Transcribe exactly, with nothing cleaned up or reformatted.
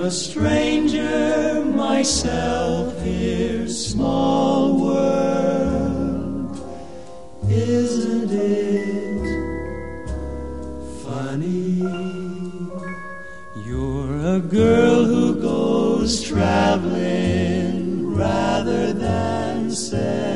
a stranger myself here, small world, isn't it funny? You're a girl who goes traveling rather than say